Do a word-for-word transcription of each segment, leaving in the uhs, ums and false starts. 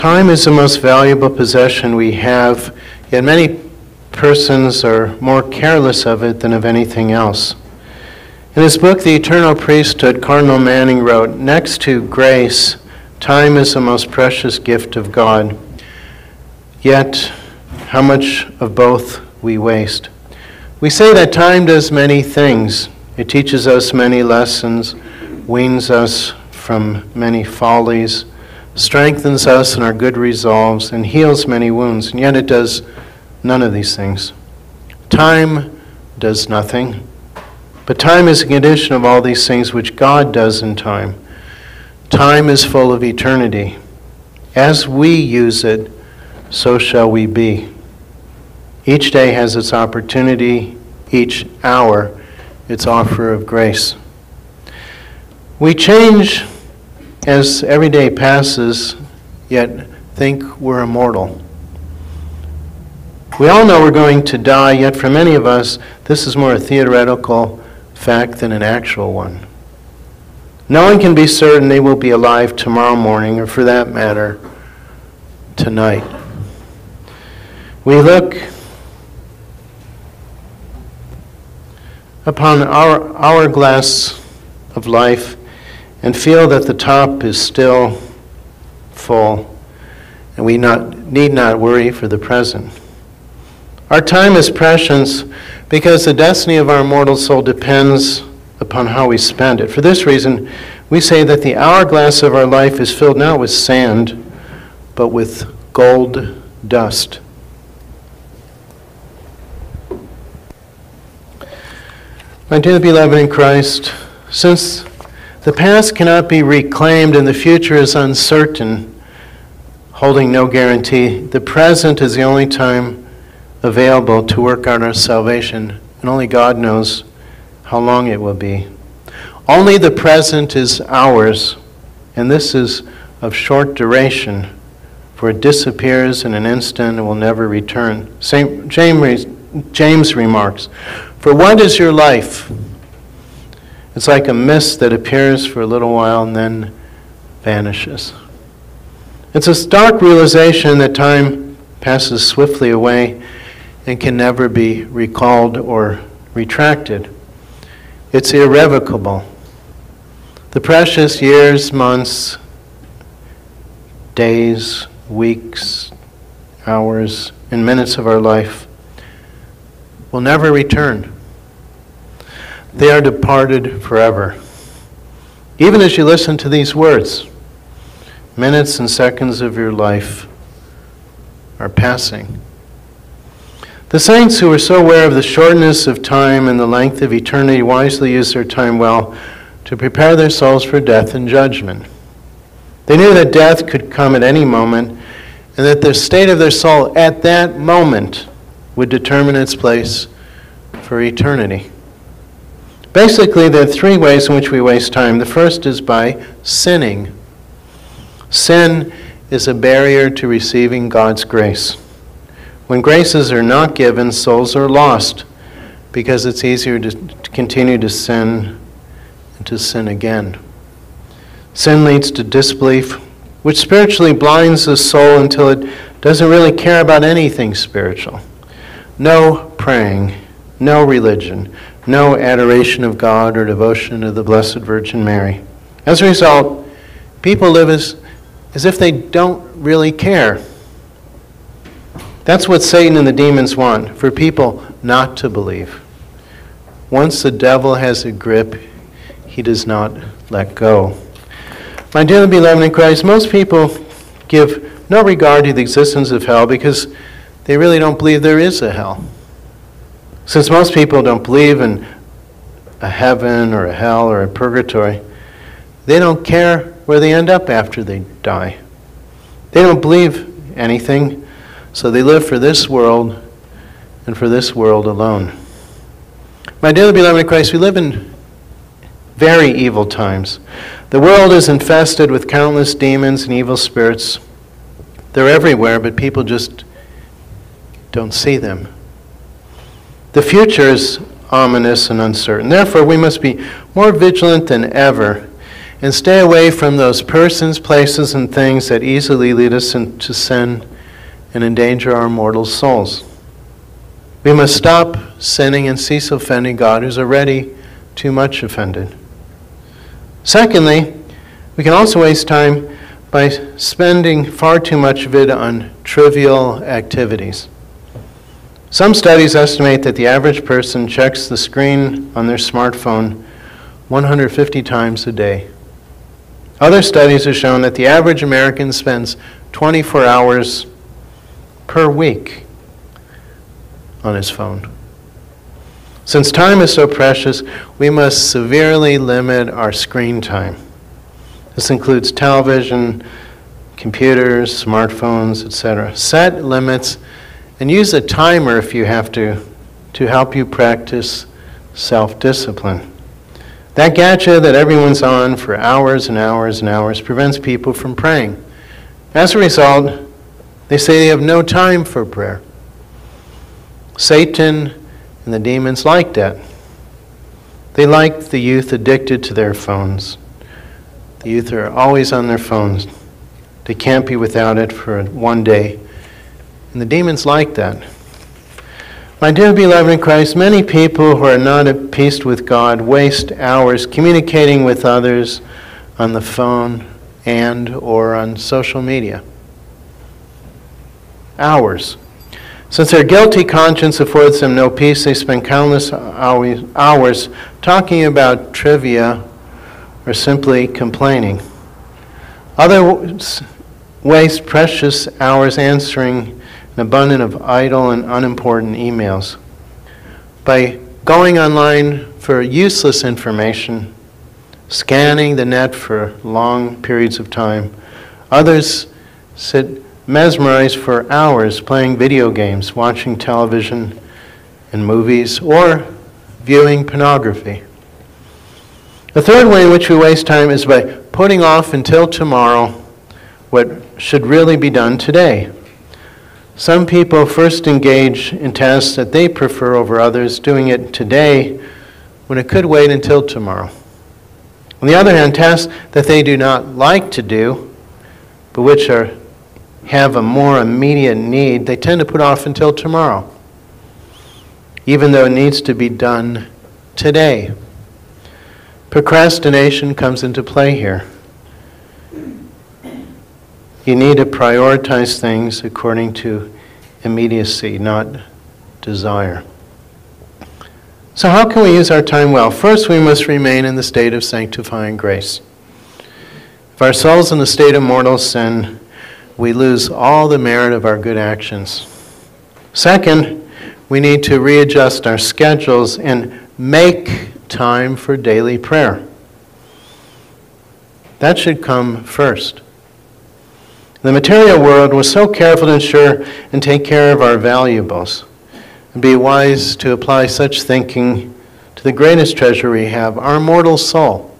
Time is the most valuable possession we have, yet many persons are more careless of it than of anything else. In his book, The Eternal Priesthood, Cardinal Manning wrote, "Next to grace, time is the most precious gift of God. Yet, how much of both we waste. We say that time does many things. It teaches us many lessons, weans us from many follies, strengthens us in our good resolves, and heals many wounds. And yet it does none of these things. Time does nothing. But time is a condition of all these things which God does in time. Time is full of eternity. As we use it, so shall we be. Each day has its opportunity, each hour its offer of grace. We change as every day passes, yet think we're immortal. We all know we're going to die, yet for many of us, this is more a theoretical fact than an actual one. No one can be certain they will be alive tomorrow morning, or for that matter, tonight. We look upon our hourglass of life and feel that the top is still full, and we not, need not worry for the present. Our time is precious because the destiny of our mortal soul depends upon how we spend it. For this reason, we say that the hourglass of our life is filled not with sand, but with gold dust. My dear beloved in Christ, since the past cannot be reclaimed and the future is uncertain, holding no guarantee, the present is the only time available to work on our salvation, and only God knows how long it will be. Only the present is ours, and this is of short duration, for it disappears in an instant and will never return. Saint James, James remarks, "For what is your life? It's like a mist that appears for a little while and then vanishes." It's a stark realization that time passes swiftly away and can never be recalled or retracted. It's irrevocable. The precious years, months, days, weeks, hours, and minutes of our life will never return. They are departed forever. Even as you listen to these words, minutes and seconds of your life are passing. The saints who were so aware of the shortness of time and the length of eternity wisely used their time well to prepare their souls for death and judgment. They knew that death could come at any moment, and that the state of their soul at that moment would determine its place for eternity. Basically, there are three ways in which we waste time. The first is by sinning. Sin is a barrier to receiving God's grace. When graces are not given, souls are lost because it's easier to, to continue to sin and to sin again. Sin leads to disbelief, which spiritually blinds the soul until it doesn't really care about anything spiritual. No praying, no religion, no adoration of God or devotion to the Blessed Virgin Mary. As a result, people live as, as if they don't really care. That's what Satan and the demons want, for people not to believe. Once the devil has a grip, he does not let go. My dearly beloved in Christ, most people give no regard to the existence of hell because they really don't believe there is a hell. Since most people don't believe in a heaven or a hell or a purgatory, they don't care where they end up after they die. They don't believe anything, so they live for this world and for this world alone. My dearly beloved in Christ, we live in very evil times. The world is infested with countless demons and evil spirits. They're everywhere, but people just don't see them. The future is ominous and uncertain. Therefore, we must be more vigilant than ever and stay away from those persons, places, and things that easily lead us into sin and endanger our mortal souls. We must stop sinning and cease offending God, who's already too much offended. Secondly, we can also waste time by spending far too much of it on trivial activities. Some studies estimate that the average person checks the screen on their smartphone one hundred fifty times a day. Other studies have shown that the average American spends twenty-four hours per week on his phone. Since time is so precious, we must severely limit our screen time. This includes television, computers, smartphones, et cetera. Set limits and use a timer if you have to, to help you practice self-discipline. That gadget that everyone's on for hours and hours and hours prevents people from praying. As a result, they say they have no time for prayer. Satan and the demons like that. They like the youth addicted to their phones. The youth are always on their phones. They can't be without it for one day. And the demons like that. My dear beloved in Christ, many people who are not at peace with God waste hours communicating with others on the phone and or on social media. Hours. Since their guilty conscience affords them no peace, they spend countless hours talking about trivia or simply complaining. Others waste precious hours answering an abundance of idle and unimportant emails. By going online for useless information, scanning the net for long periods of time, others sit mesmerized for hours playing video games, watching television and movies, or viewing pornography. The third way in which we waste time is by putting off until tomorrow what should really be done today. Some people first engage in tasks that they prefer over others, doing it today when it could wait until tomorrow. On the other hand, tasks that they do not like to do, but which are have a more immediate need, they tend to put off until tomorrow, even though it needs to be done today. Procrastination comes into play here. You need to prioritize things according to immediacy, not desire. So how can we use our time well? First, we must remain in the state of sanctifying grace. If our soul's in the state of mortal sin, we lose all the merit of our good actions. Second, we need to readjust our schedules and make time for daily prayer. That should come first. The material world was so careful to ensure and take care of our valuables, and be wise to apply such thinking to the greatest treasure we have, our mortal soul.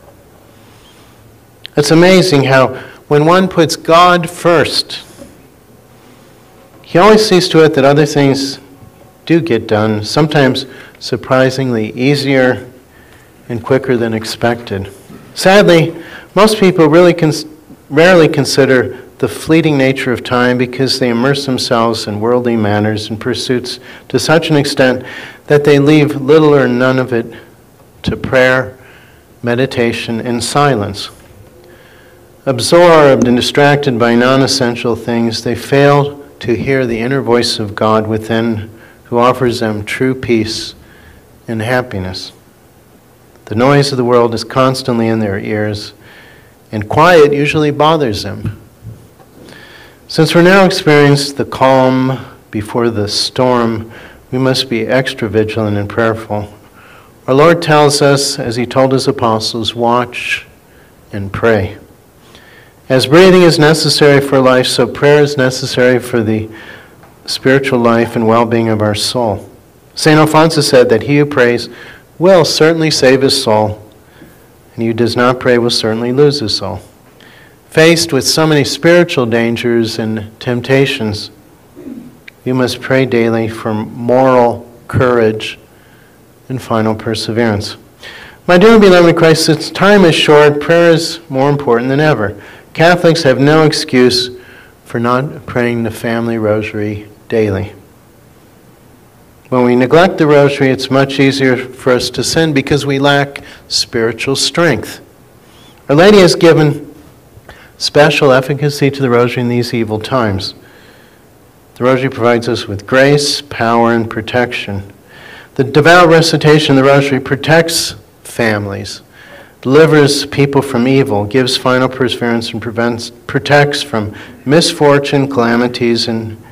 It's amazing how when one puts God first, He always sees to it that other things do get done, sometimes surprisingly easier and quicker than expected. Sadly, most people really cons- rarely consider the fleeting nature of time because they immerse themselves in worldly manners and pursuits to such an extent that they leave little or none of it to prayer, meditation, and silence. Absorbed and distracted by non-essential things, they fail to hear the inner voice of God within, who offers them true peace and happiness. The noise of the world is constantly in their ears, and quiet usually bothers them. Since we're now experiencing the calm before the storm, we must be extra vigilant and prayerful. Our Lord tells us, as He told His apostles, watch and pray. As breathing is necessary for life, so prayer is necessary for the spiritual life and well-being of our soul. Saint Alphonsus said that he who prays will certainly save his soul, and he who does not pray will certainly lose his soul. Faced with so many spiritual dangers and temptations, we must pray daily for moral courage and final perseverance. My dear beloved in Christ, since time is short, prayer is more important than ever. Catholics have no excuse for not praying the family rosary daily. When we neglect the rosary, it's much easier for us to sin because we lack spiritual strength. Our Lady has given special efficacy to the rosary in these evil times. The rosary provides us with grace, power, and protection. The devout recitation of the rosary protects families, delivers people from evil, gives final perseverance, and prevents, protects from misfortune, calamities, and,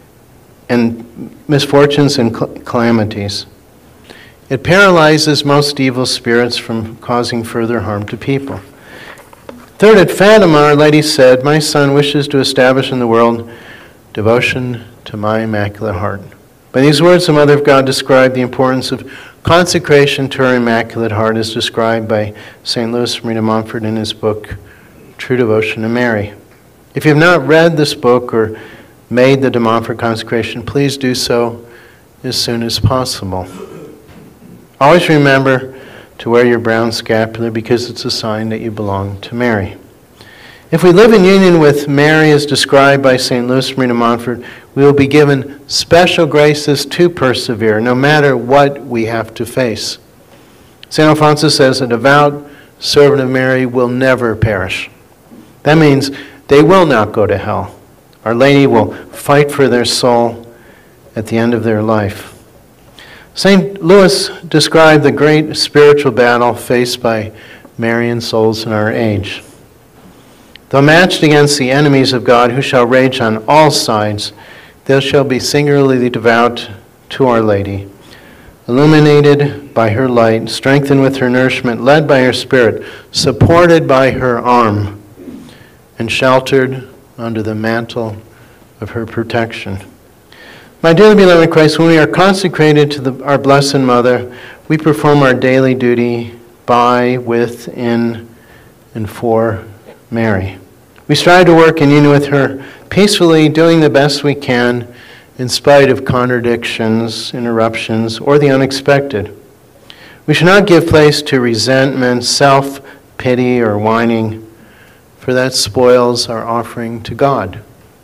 and misfortunes and calamities. It paralyzes most evil spirits from causing further harm to people. Third, at Fatima, Our Lady said, "My son wishes to establish in the world devotion to my Immaculate Heart." By these words, the Mother of God described the importance of consecration to her Immaculate Heart as described by Saint Louis Marie de Montfort in his book, True Devotion to Mary. If you have not read this book or made the de Montfort consecration, please do so as soon as possible. Always remember to wear your brown scapular because it's a sign that you belong to Mary. If we live in union with Mary as described by Saint Louis Marie de Montfort, we will be given special graces to persevere no matter what we have to face. Saint Alphonsus says a devout servant of Mary will never perish. That means they will not go to hell. Our Lady will fight for their soul at the end of their life. Saint Louis described the great spiritual battle faced by Marian souls in our age. Though matched against the enemies of God who shall rage on all sides, they shall be singularly devout to Our Lady, illuminated by her light, strengthened with her nourishment, led by her Spirit, supported by her arm, and sheltered under the mantle of her protection. My dearly beloved in Christ, when we are consecrated to the, our Blessed Mother, we perform our daily duty by, with, in, and for Mary. We strive to work in union with her, peacefully doing the best we can in spite of contradictions, interruptions, or the unexpected. We should not give place to resentment, self-pity, or whining, for that spoils our offering to God.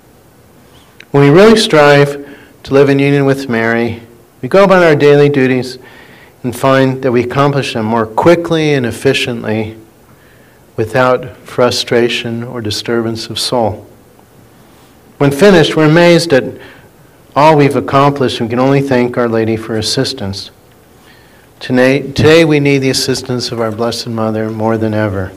When we really strive to live in union with Mary, we go about our daily duties and find that we accomplish them more quickly and efficiently without frustration or disturbance of soul. When finished, we're amazed at all we've accomplished and we can only thank Our Lady for assistance. Today, today we need the assistance of our Blessed Mother more than ever.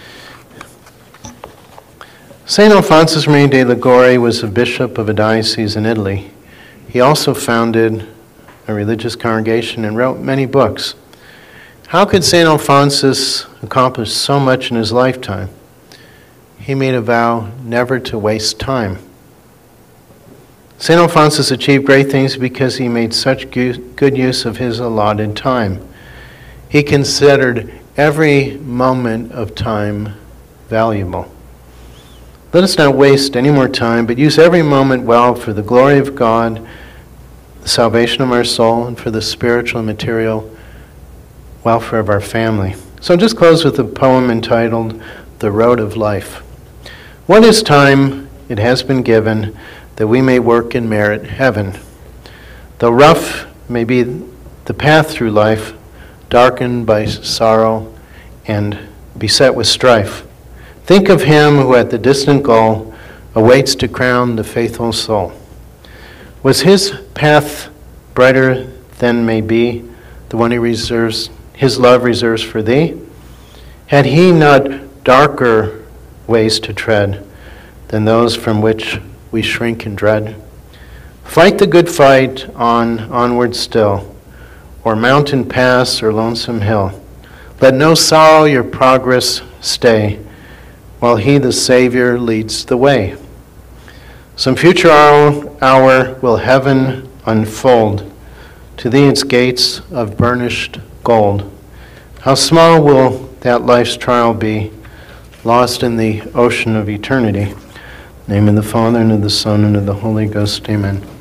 Saint Alphonsus Maria de Liguori was a bishop of a diocese in Italy. He also founded a religious congregation and wrote many books. How could Saint Alphonsus accomplish so much in his lifetime? He made a vow never to waste time. Saint Alphonsus achieved great things because he made such good use of his allotted time. He considered every moment of time valuable. Let us not waste any more time, but use every moment well for the glory of God, the salvation of our soul, and for the spiritual and material welfare of our family. So I'll just close with a poem entitled, The Road of Life. What is time? It has been given that we may work and merit heaven. Though rough may be the path through life, darkened by sorrow and beset with strife, think of him who at the distant goal awaits to crown the faithful soul. Was his path brighter than may be, the one he reserves, his love reserves for thee? Had he not darker ways to tread than those from which we shrink in dread? Fight the good fight on, onward still, or mountain pass or lonesome hill. Let no sorrow your progress stay, while he, the Savior, leads the way. Some future hour, hour will heaven unfold to thee its gates of burnished gold. How small will that life's trial be, lost in the ocean of eternity. In the name of the Father, and of the Son, and of the Holy Ghost. Amen.